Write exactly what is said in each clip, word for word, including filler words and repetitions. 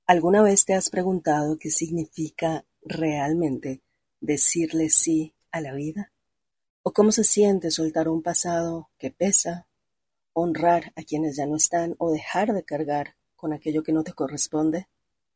¿Alguna vez te has preguntado qué significa realmente decirle sí a la vida? ¿O cómo se siente soltar un pasado que pesa, honrar a quienes ya no están o dejar de cargar con aquello que no te corresponde?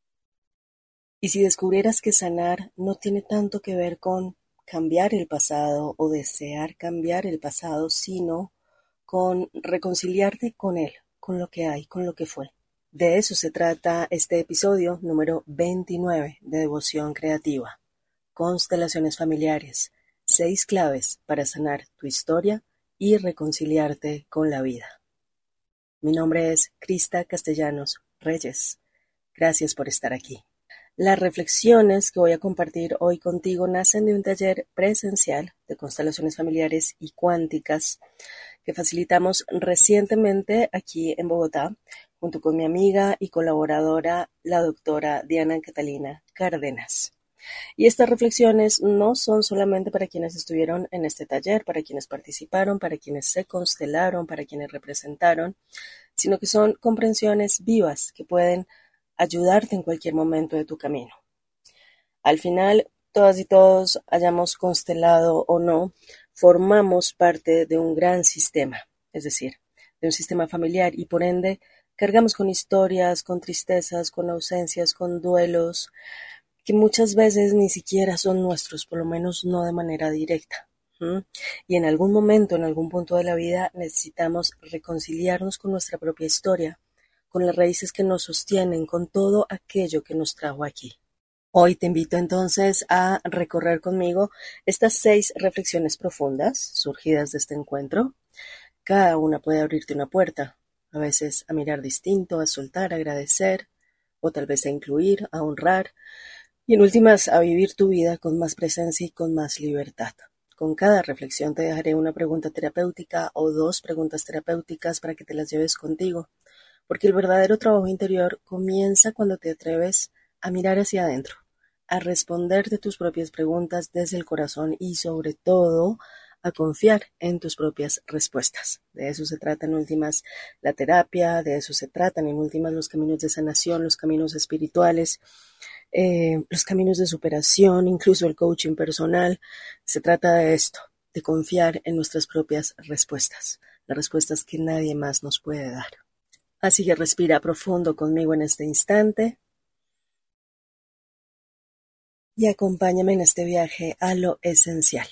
Y si descubrieras que sanar no tiene tanto que ver con cambiar el pasado o desear cambiar el pasado, sino con reconciliarte con él, con lo que hay, con lo que fue. De eso se trata este episodio número veintinueve de Devoción Creativa. Constelaciones familiares. Seis claves para sanar tu historia y reconciliarte con la vida. Mi nombre es Krista Castellanos Reyes. Gracias por estar aquí. Las reflexiones que voy a compartir hoy contigo nacen de un taller presencial de constelaciones familiares y cuánticas que facilitamos recientemente aquí en Bogotá, junto con mi amiga y colaboradora, la doctora Diana Catalina Cárdenas. Y estas reflexiones no son solamente para quienes estuvieron en este taller, para quienes participaron, para quienes se constelaron, para quienes representaron, sino que son comprensiones vivas que pueden ayudarte en cualquier momento de tu camino. Al final, todas y todos, hayamos constelado o no, formamos parte de un gran sistema, es decir, de un sistema familiar y por ende cargamos con historias, con tristezas, con ausencias, con duelos, que muchas veces ni siquiera son nuestros, por lo menos no de manera directa. ¿Mm? Y en algún momento, en algún punto de la vida, necesitamos reconciliarnos con nuestra propia historia, con las raíces que nos sostienen, con todo aquello que nos trajo aquí. Hoy te invito entonces a recorrer conmigo estas seis reflexiones profundas surgidas de este encuentro. Cada una puede abrirte una puerta, a veces a mirar distinto, a soltar, a agradecer, o tal vez a incluir, a honrar, y en últimas a vivir tu vida con más presencia y con más libertad. Con cada reflexión te dejaré una pregunta terapéutica o dos preguntas terapéuticas para que te las lleves contigo, porque el verdadero trabajo interior comienza cuando te atreves a mirar hacia adentro, a responderte tus propias preguntas desde el corazón y sobre todo a confiar en tus propias respuestas. De eso se trata en últimas la terapia, de eso se tratan en últimas los caminos de sanación, los caminos espirituales, eh, los caminos de superación, incluso el coaching personal. Se trata de esto, de confiar en nuestras propias respuestas, las respuestas que nadie más nos puede dar. Así que respira profundo conmigo en este instante y acompáñame en este viaje a lo esencial.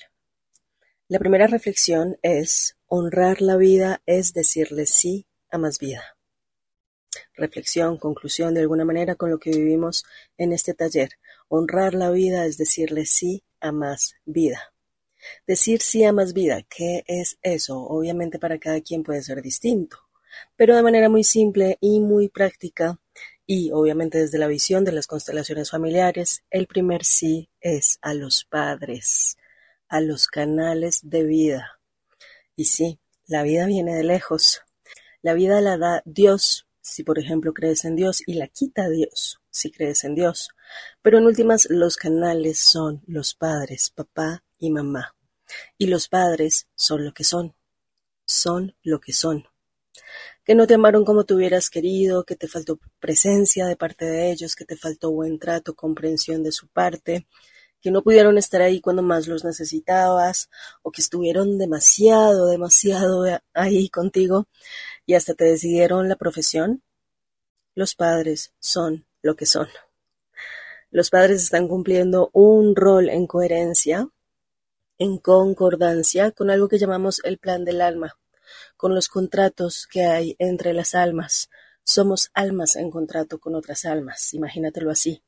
La primera reflexión es: honrar la vida es decirle sí a más vida. Reflexión, conclusión de alguna manera con lo que vivimos en este taller. Honrar la vida es decirle sí a más vida. Decir sí a más vida, ¿qué es eso? Obviamente para cada quien puede ser distinto, pero de manera muy simple y muy práctica, y obviamente desde la visión de las constelaciones familiares, el primer sí es a los padres, a los canales de vida. Y sí, la vida viene de lejos. La vida la da Dios, si por ejemplo crees en Dios, y la quita Dios, si crees en Dios. Pero en últimas, los canales son los padres, papá y mamá. Y los padres son lo que son, son lo que son. Que no te amaron como te hubieras querido, que te faltó presencia de parte de ellos, que te faltó buen trato, comprensión de su parte, que no pudieron estar ahí cuando más los necesitabas, o que estuvieron demasiado, demasiado ahí contigo y hasta te decidieron la profesión. Los padres son lo que son. Los padres están cumpliendo un rol en coherencia, en concordancia con algo que llamamos el plan del alma, con los contratos que hay entre las almas. Somos almas en contrato con otras almas, imagínatelo así.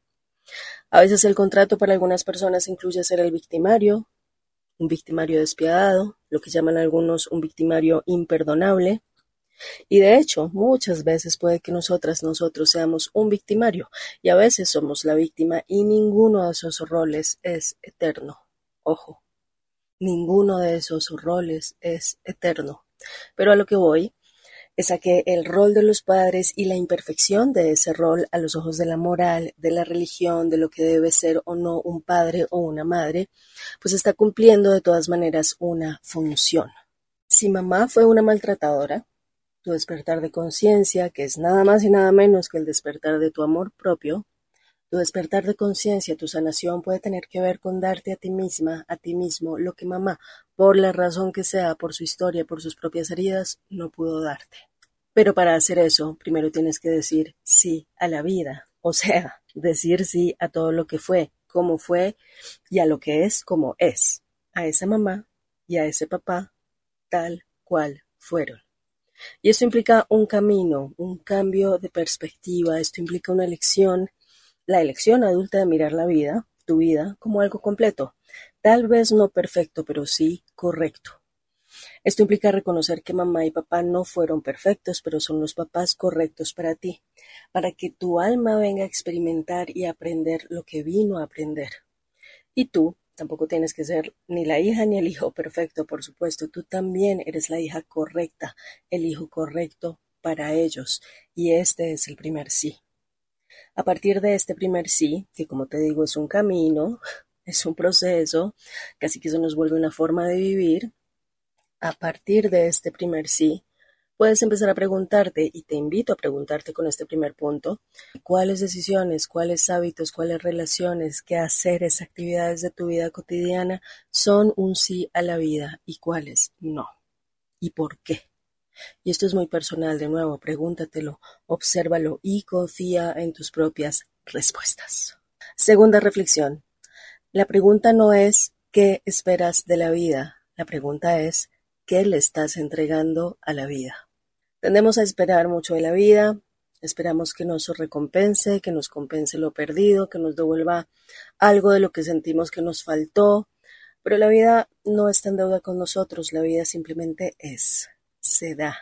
A veces el contrato para algunas personas incluye ser el victimario, un victimario despiadado, lo que llaman algunos un victimario imperdonable. Y de hecho, muchas veces puede que nosotras, nosotros seamos un victimario, y a veces somos la víctima, y ninguno de esos roles es eterno. Ojo, ninguno de esos roles es eterno. Pero a lo que voy es a que el rol de los padres y la imperfección de ese rol a los ojos de la moral, de la religión, de lo que debe ser o no un padre o una madre, pues está cumpliendo de todas maneras una función. Si mamá fue una maltratadora, tu despertar de conciencia, que es nada más y nada menos que el despertar de tu amor propio. Tu despertar de conciencia, tu sanación puede tener que ver con darte a ti misma, a ti mismo, lo que mamá, por la razón que sea, por su historia, por sus propias heridas, no pudo darte. Pero para hacer eso, primero tienes que decir sí a la vida, o sea, decir sí a todo lo que fue, como fue, y a lo que es como es, a esa mamá y a ese papá, tal cual fueron. Y esto implica un camino, un cambio de perspectiva, esto implica una elección, la elección adulta de mirar la vida, tu vida, como algo completo, tal vez no perfecto, pero sí correcto. Esto implica reconocer que mamá y papá no fueron perfectos, pero son los papás correctos para ti, para que tu alma venga a experimentar y aprender lo que vino a aprender. Y tú tampoco tienes que ser ni la hija ni el hijo perfecto, por supuesto. Tú también eres la hija correcta, el hijo correcto para ellos. Y este es el primer sí. A partir de este primer sí, que como te digo es un camino, es un proceso, casi que eso nos vuelve una forma de vivir. A partir de este primer sí, puedes empezar a preguntarte, y te invito a preguntarte con este primer punto, cuáles decisiones, cuáles hábitos, cuáles relaciones, qué haceres, actividades de tu vida cotidiana son un sí a la vida y cuáles no. ¿Y por qué? Y esto es muy personal, de nuevo, pregúntatelo, obsérvalo y confía en tus propias respuestas. Segunda reflexión. La pregunta no es ¿qué esperas de la vida? La pregunta es ¿qué le estás entregando a la vida? Tendemos a esperar mucho de la vida, esperamos que nos recompense, que nos compense lo perdido, que nos devuelva algo de lo que sentimos que nos faltó, pero la vida no está en deuda con nosotros, la vida simplemente es, se da,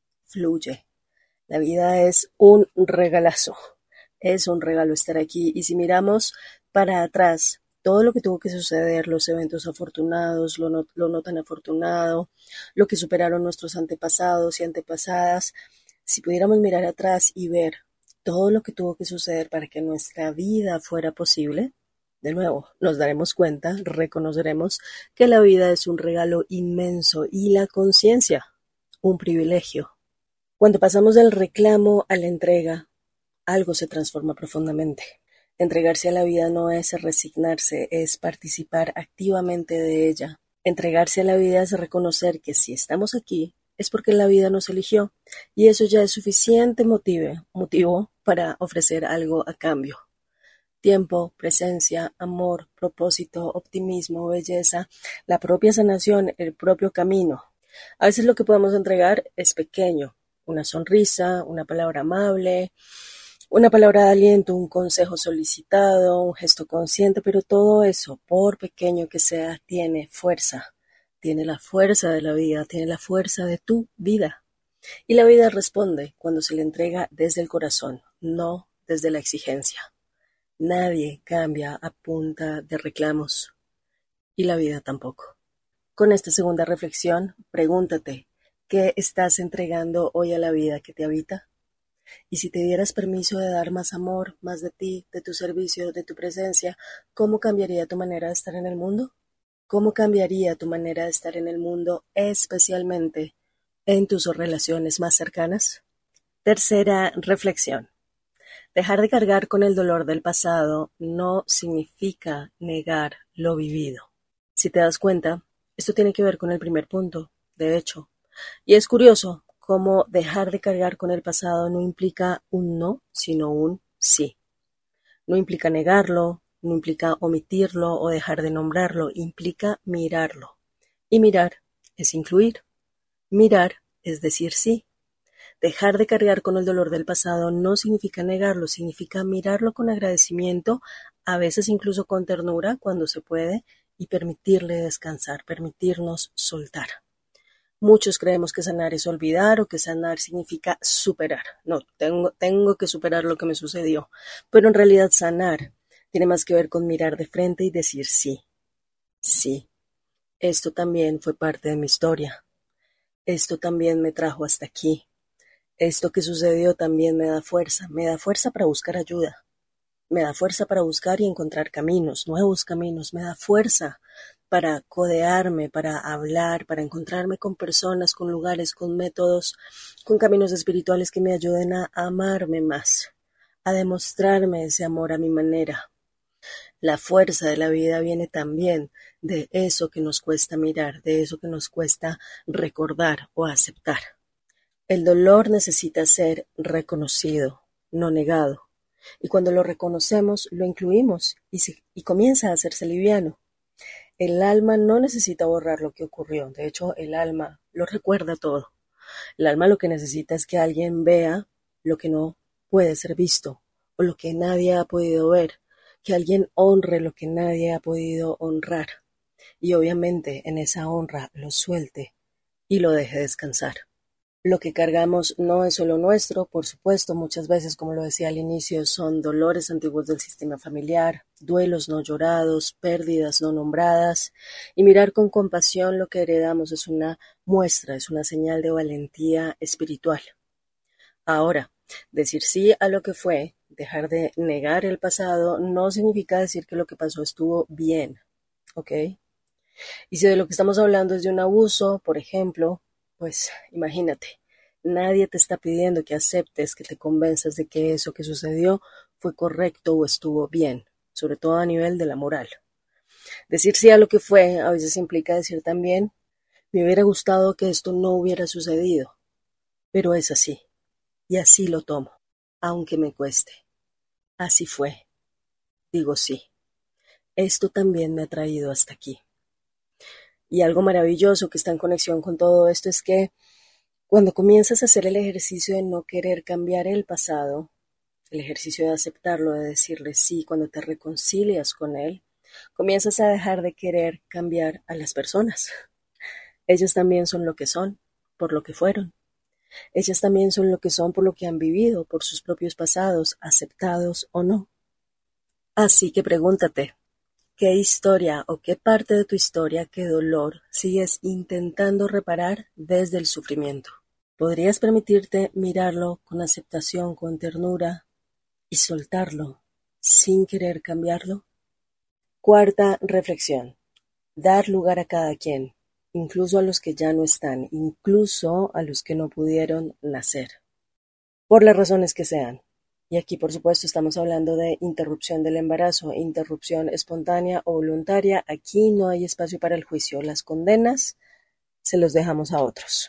fluye. La vida es un regalazo, es un regalo estar aquí y si miramos para atrás, todo lo que tuvo que suceder, los eventos afortunados, lo no, lo no tan afortunado, lo que superaron nuestros antepasados y antepasadas, si pudiéramos mirar atrás y ver todo lo que tuvo que suceder para que nuestra vida fuera posible, de nuevo, nos daremos cuenta, reconoceremos que la vida es un regalo inmenso y la conciencia, un privilegio. Cuando pasamos del reclamo a la entrega, algo se transforma profundamente. Entregarse a la vida no es resignarse, es participar activamente de ella. Entregarse a la vida es reconocer que si estamos aquí es porque la vida nos eligió y eso ya es suficiente motive, motivo para ofrecer algo a cambio. Tiempo, presencia, amor, propósito, optimismo, belleza, la propia sanación, el propio camino. A veces lo que podemos entregar es pequeño, una sonrisa, una palabra amable, una palabra de aliento, un consejo solicitado, un gesto consciente, pero todo eso, por pequeño que sea, tiene fuerza. Tiene la fuerza de la vida, tiene la fuerza de tu vida. Y la vida responde cuando se le entrega desde el corazón, no desde la exigencia. Nadie cambia a punta de reclamos. Y la vida tampoco. Con esta segunda reflexión, pregúntate, ¿qué estás entregando hoy a la vida que te habita? Y si te dieras permiso de dar más amor, más de ti, de tu servicio, de tu presencia, ¿cómo cambiaría tu manera de estar en el mundo? ¿Cómo cambiaría tu manera de estar en el mundo, especialmente en tus relaciones más cercanas? Tercera reflexión. Dejar de cargar con el dolor del pasado no significa negar lo vivido. Si te das cuenta, esto tiene que ver con el primer punto, de hecho. Y es curioso cómo dejar de cargar con el pasado no implica un no, sino un sí. No implica negarlo, no implica omitirlo o dejar de nombrarlo, implica mirarlo. Y mirar es incluir. Mirar es decir sí. Dejar de cargar con el dolor del pasado no significa negarlo, significa mirarlo con agradecimiento, a veces incluso con ternura cuando se puede, y permitirle descansar, permitirnos soltar. Muchos creemos que sanar es olvidar o que sanar significa superar. No, tengo, tengo que superar lo que me sucedió. Pero en realidad sanar tiene más que ver con mirar de frente y decir sí. Sí, esto también fue parte de mi historia. Esto también me trajo hasta aquí. Esto que sucedió también me da fuerza. Me da fuerza para buscar ayuda. Me da fuerza para buscar y encontrar caminos, nuevos caminos. Me da fuerza para codearme, para hablar, para encontrarme con personas, con lugares, con métodos, con caminos espirituales que me ayuden a amarme más, a demostrarme ese amor a mi manera. La fuerza de la vida viene también de eso que nos cuesta mirar, de eso que nos cuesta recordar o aceptar. El dolor necesita ser reconocido, no negado. Y cuando lo reconocemos, lo incluimos y, se, y comienza a hacerse liviano. El alma no necesita borrar lo que ocurrió. De hecho, el alma lo recuerda todo. El alma lo que necesita es que alguien vea lo que no puede ser visto o lo que nadie ha podido ver. Que alguien honre lo que nadie ha podido honrar. Y obviamente en esa honra lo suelte y lo deje descansar. Lo que cargamos no es solo nuestro, por supuesto, muchas veces, como lo decía al inicio, son dolores antiguos del sistema familiar, duelos no llorados, pérdidas no nombradas, y mirar con compasión lo que heredamos es una muestra, es una señal de valentía espiritual. Ahora, decir sí a lo que fue, dejar de negar el pasado, no significa decir que lo que pasó estuvo bien, ¿ok? Y si de lo que estamos hablando es de un abuso, por ejemplo, pues imagínate, nadie te está pidiendo que aceptes, que te convenzas de que eso que sucedió fue correcto o estuvo bien, sobre todo a nivel de la moral. Decir sí a lo que fue a veces implica decir también, me hubiera gustado que esto no hubiera sucedido, pero es así, y así lo tomo, aunque me cueste. Así fue, digo sí, esto también me ha traído hasta aquí. Y algo maravilloso que está en conexión con todo esto es que cuando comienzas a hacer el ejercicio de no querer cambiar el pasado, el ejercicio de aceptarlo, de decirle sí, cuando te reconcilias con él, comienzas a dejar de querer cambiar a las personas. Ellas también son lo que son, por lo que fueron. Ellas también son lo que son por lo que han vivido, por sus propios pasados, aceptados o no. Así que pregúntate, ¿qué historia o qué parte de tu historia, qué dolor sigues intentando reparar desde el sufrimiento? ¿Podrías permitirte mirarlo con aceptación, con ternura y soltarlo sin querer cambiarlo? Cuarta reflexión. Dar lugar a cada quien, incluso a los que ya no están, incluso a los que no pudieron nacer, por las razones que sean. Y aquí, por supuesto, estamos hablando de interrupción del embarazo, interrupción espontánea o voluntaria. Aquí no hay espacio para el juicio. Las condenas se los dejamos a otros.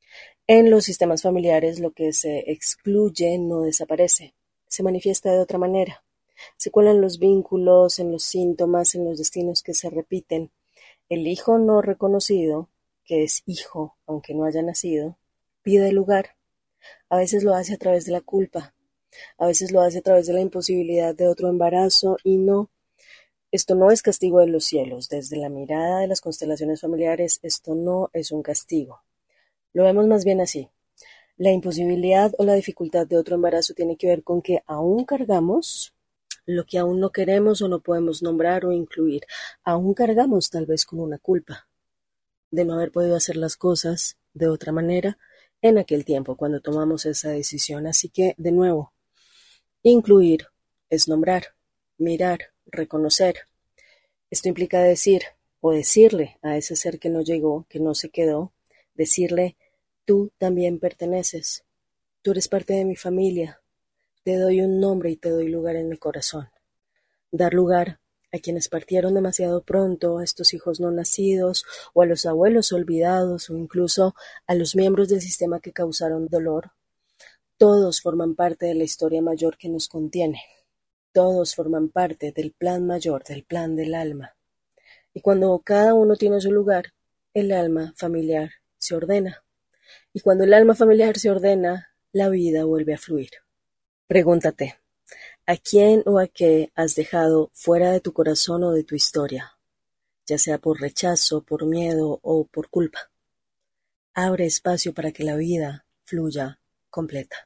En los sistemas familiares, lo que se excluye no desaparece, se manifiesta de otra manera. Se cuelan los vínculos, en los síntomas, en los destinos que se repiten. El hijo no reconocido, que es hijo, aunque no haya nacido, pide lugar. A veces lo hace a través de la culpa. A veces lo hace a través de la imposibilidad de otro embarazo y no, esto no es castigo de los cielos. Desde la mirada de las constelaciones familiares, esto no es un castigo. Lo vemos más bien así. La imposibilidad o la dificultad de otro embarazo tiene que ver con que aún cargamos lo que aún no queremos o no podemos nombrar o incluir. Aún cargamos tal vez con una culpa de no haber podido hacer las cosas de otra manera en aquel tiempo cuando tomamos esa decisión. Así que, de nuevo, incluir es nombrar, mirar, reconocer. Esto implica decir o decirle a ese ser que no llegó, que no se quedó, decirle, tú también perteneces, tú eres parte de mi familia, te doy un nombre y te doy lugar en mi corazón. Dar lugar a quienes partieron demasiado pronto, a estos hijos no nacidos, o a los abuelos olvidados, o incluso a los miembros del sistema que causaron dolor. Todos forman parte de la historia mayor que nos contiene. Todos forman parte del plan mayor, del plan del alma. Y cuando cada uno tiene su lugar, el alma familiar se ordena. Y cuando el alma familiar se ordena, la vida vuelve a fluir. Pregúntate, ¿a quién o a qué has dejado fuera de tu corazón o de tu historia? Ya sea por rechazo, por miedo o por culpa. Abre espacio para que la vida fluya completa.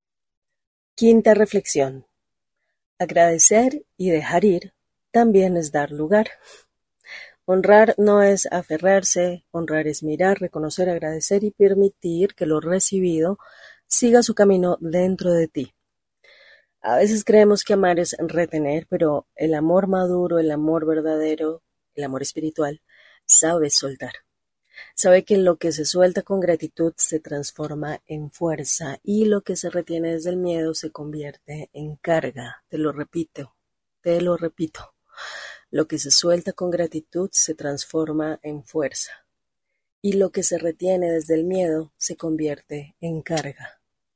Quinta reflexión. Agradecer y dejar ir también es dar lugar. Honrar no es aferrarse, honrar es mirar, reconocer, agradecer y permitir que lo recibido siga su camino dentro de ti. A veces creemos que amar es retener, pero el amor maduro, el amor verdadero, el amor espiritual, sabe soltar. Sabe que lo que se suelta con gratitud se transforma en fuerza y lo que se retiene desde el miedo se convierte en carga. Te lo repito, te lo repito. Lo que se suelta con gratitud se transforma en fuerza y lo que se retiene desde el miedo se convierte en carga.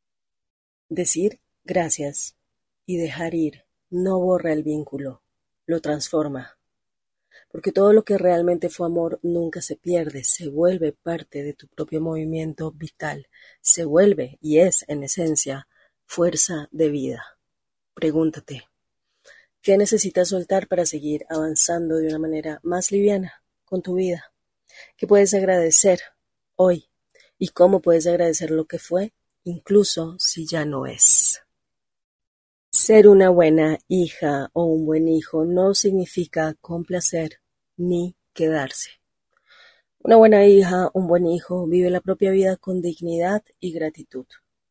Decir gracias y dejar ir no borra el vínculo, lo transforma. Porque todo lo que realmente fue amor nunca se pierde, se vuelve parte de tu propio movimiento vital, se vuelve y es, en esencia, fuerza de vida. Pregúntate, ¿qué necesitas soltar para seguir avanzando de una manera más liviana con tu vida? ¿Qué puedes agradecer hoy? ¿Y cómo puedes agradecer lo que fue, incluso si ya no es? Ser una buena hija o un buen hijo no significa complacer ni quedarse. Una buena hija, un buen hijo, vive la propia vida con dignidad y gratitud.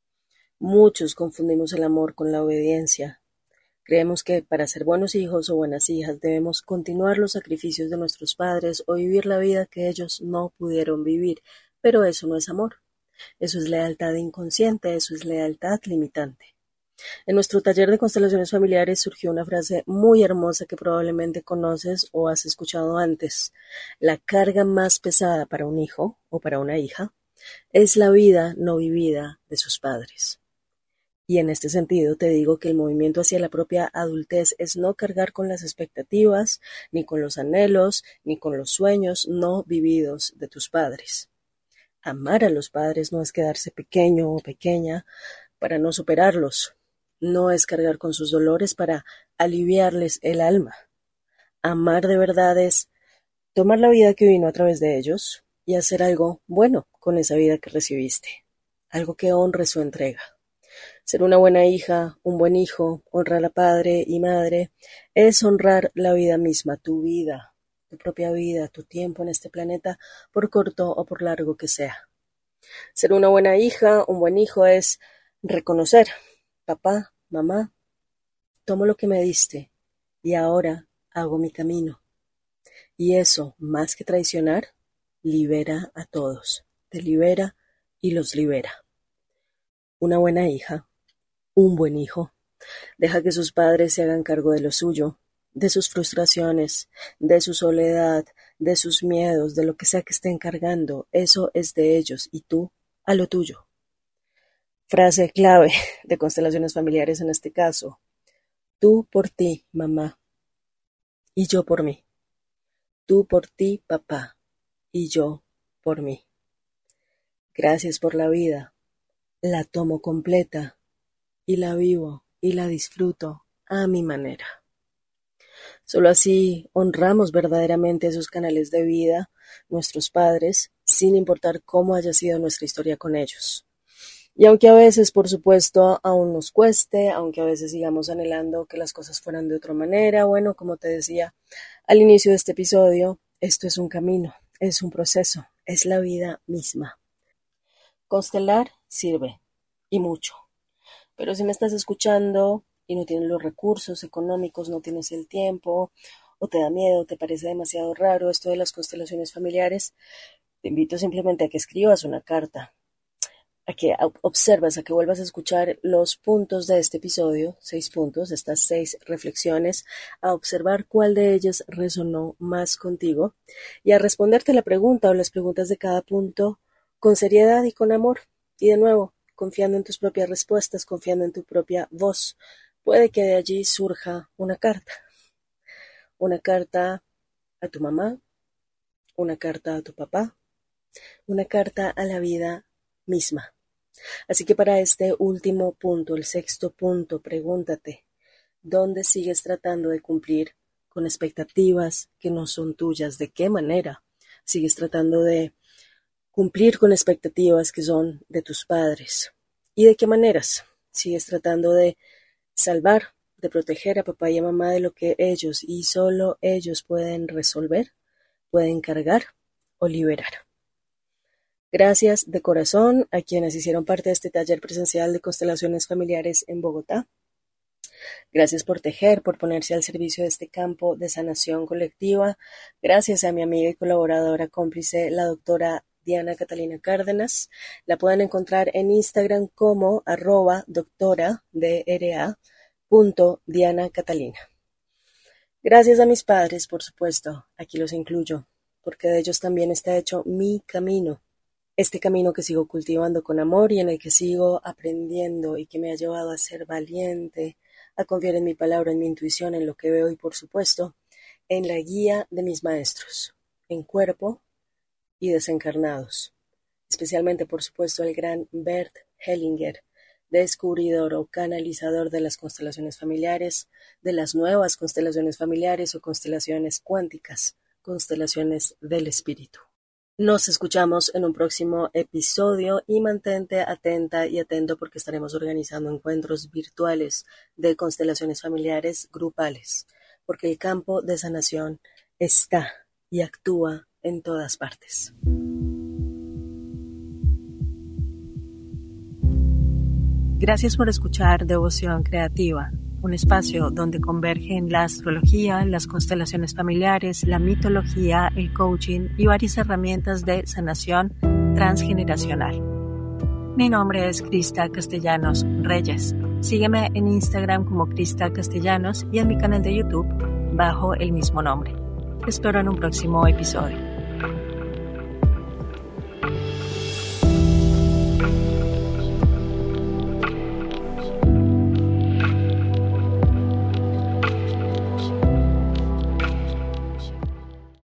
Muchos confundimos el amor con la obediencia. Creemos que para ser buenos hijos o buenas hijas debemos continuar los sacrificios de nuestros padres o vivir la vida que ellos no pudieron vivir, pero eso no es amor. Eso es lealtad inconsciente, eso es lealtad limitante. En nuestro taller de constelaciones familiares surgió una frase muy hermosa que probablemente conoces o has escuchado antes. La carga más pesada para un hijo o para una hija es la vida no vivida de sus padres. Y en este sentido te digo que el movimiento hacia la propia adultez es no cargar con las expectativas, ni con los anhelos, ni con los sueños no vividos de tus padres. Amar a los padres no es quedarse pequeño o pequeña para no superarlos. No es cargar con sus dolores para aliviarles el alma. Amar de verdad es tomar la vida que vino a través de ellos y hacer algo bueno con esa vida que recibiste. Algo que honre su entrega. Ser una buena hija, un buen hijo, honrar a padre y madre, es honrar la vida misma, tu vida, tu propia vida, tu tiempo en este planeta, por corto o por largo que sea. Ser una buena hija, un buen hijo es reconocer, papá, mamá, tomo lo que me diste y ahora hago mi camino. Y eso, más que traicionar, libera a todos, te libera y los libera. Una buena hija, un buen hijo, deja que sus padres se hagan cargo de lo suyo, de sus frustraciones, de su soledad, de sus miedos, de lo que sea que estén cargando. Eso es de ellos y tú a lo tuyo. Frase clave de constelaciones familiares en este caso. Tú por ti, mamá, y yo por mí. Tú por ti, papá, y yo por mí. Gracias por la vida. La tomo completa y la vivo y la disfruto a mi manera. Solo así honramos verdaderamente esos canales de vida, nuestros padres, sin importar cómo haya sido nuestra historia con ellos. Y aunque a veces, por supuesto, aún nos cueste, aunque a veces sigamos anhelando que las cosas fueran de otra manera, bueno, como te decía al inicio de este episodio, esto es un camino, es un proceso, es la vida misma. Constelar sirve, y mucho. Pero si me estás escuchando y no tienes los recursos económicos, no tienes el tiempo, o te da miedo, te parece demasiado raro esto de las constelaciones familiares, te invito simplemente a que escribas una carta, a que observas, a que vuelvas a escuchar los puntos de este episodio, seis puntos, estas seis reflexiones, a observar cuál de ellas resonó más contigo y a responderte la pregunta o las preguntas de cada punto con seriedad y con amor. Y de nuevo, confiando en tus propias respuestas, confiando en tu propia voz. Puede que de allí surja una carta. Una carta a tu mamá, una carta a tu papá, una carta a la vida misma. Así que para este último punto, el sexto punto, pregúntate, ¿dónde sigues tratando de cumplir con expectativas que no son tuyas? ¿De qué manera sigues tratando de cumplir con expectativas que son de tus padres? ¿Y de qué maneras sigues tratando de salvar, de proteger a papá y a mamá de lo que ellos y solo ellos pueden resolver, pueden cargar o liberar? Gracias de corazón a quienes hicieron parte de este taller presencial de constelaciones familiares en Bogotá. Gracias por tejer, por ponerse al servicio de este campo de sanación colectiva. Gracias a mi amiga y colaboradora cómplice, la doctora Diana Catalina Cárdenas. La pueden encontrar en Instagram como arroba doctora dra punto Diana Catalina. Gracias a mis padres, por supuesto, aquí los incluyo, porque de ellos también está hecho mi camino. Este camino que sigo cultivando con amor y en el que sigo aprendiendo y que me ha llevado a ser valiente, a confiar en mi palabra, en mi intuición, en lo que veo y, por supuesto, en la guía de mis maestros, en cuerpo y desencarnados. Especialmente, por supuesto, el gran Bert Hellinger, descubridor o canalizador de las constelaciones familiares, de las nuevas constelaciones familiares o constelaciones cuánticas, constelaciones del espíritu. Nos escuchamos en un próximo episodio y mantente atenta y atento porque estaremos organizando encuentros virtuales de constelaciones familiares grupales, porque el campo de sanación está y actúa en todas partes. Gracias por escuchar Devoción Creativa, un espacio donde convergen la astrología, las constelaciones familiares, la mitología, el coaching y varias herramientas de sanación transgeneracional. Mi nombre es Crista Castellanos Reyes. Sígueme en Instagram como Crista Castellanos y en mi canal de YouTube bajo el mismo nombre. Te espero en un próximo episodio.